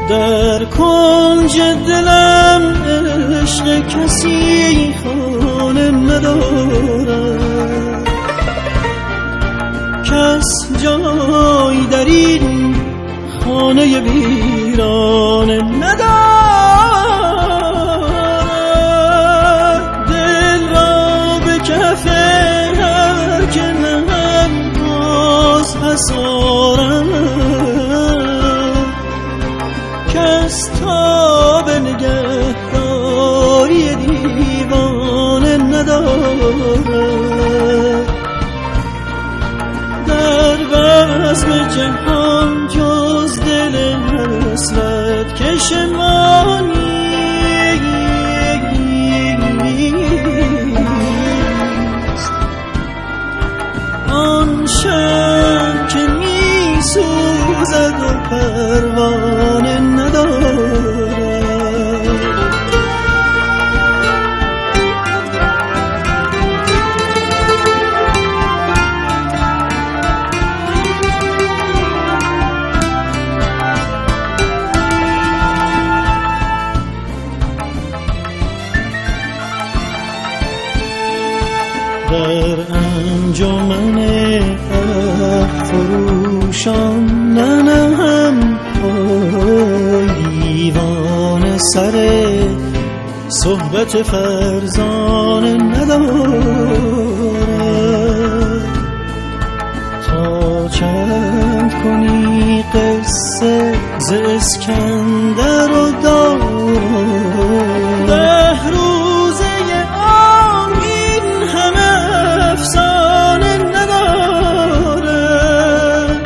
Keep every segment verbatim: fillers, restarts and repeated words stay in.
در کنج دلم عشق کسی خانه ندارد، کس جای در این خانه ویرانه ندارد. دل را به کف هر که نهم باز حسارم، کس تا به نگهداری دیوانه ندارد. در بزم جهان جز دل حسرت کش ما نیست. آن شمع که می سوزد و پروانه ندارد. در انجمن فروشان ننهم پای، دیوانه سر صحبت فرزانه ندارد. تا چند کنی قصه ز اسکندر و داران، ده روزه عام این همه افسانه ندارد.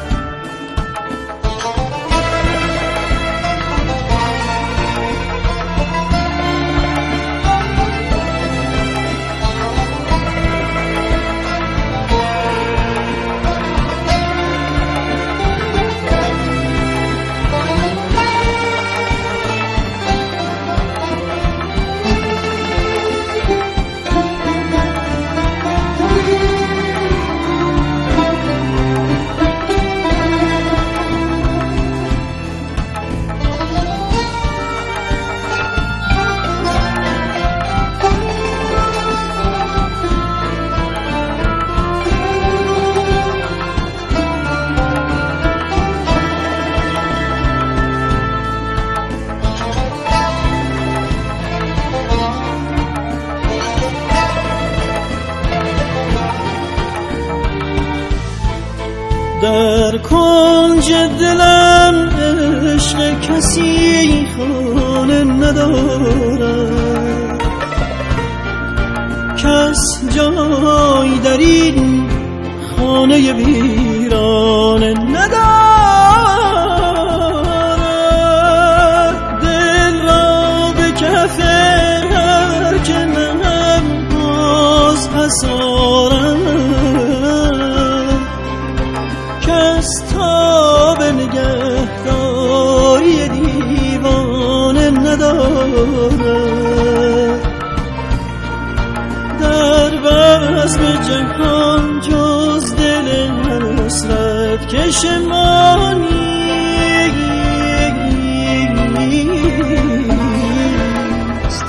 در کنج دلم عشق کسی خانه ندارد، کس جای در این خانه ویرانه ندارد. دل را به کف هر که نهم باز حسارم، کس تا به نگهداری دیوانه ندارد. در بزم جهان جز دل حسرت کش ما نیست.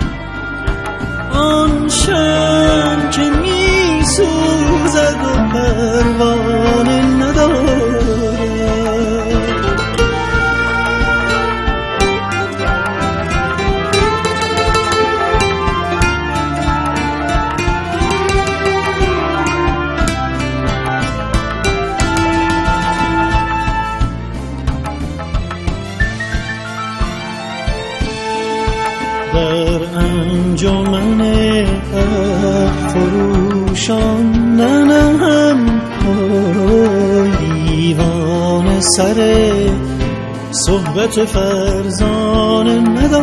آن شمع که می سوزد و پروانه ندارد. در انجمن فروشان ننهم پای، دیوانه سر صحبت فرزانه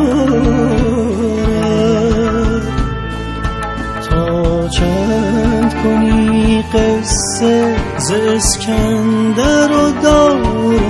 ندارد. تا چند کنی قصه ز اسکندر و داران،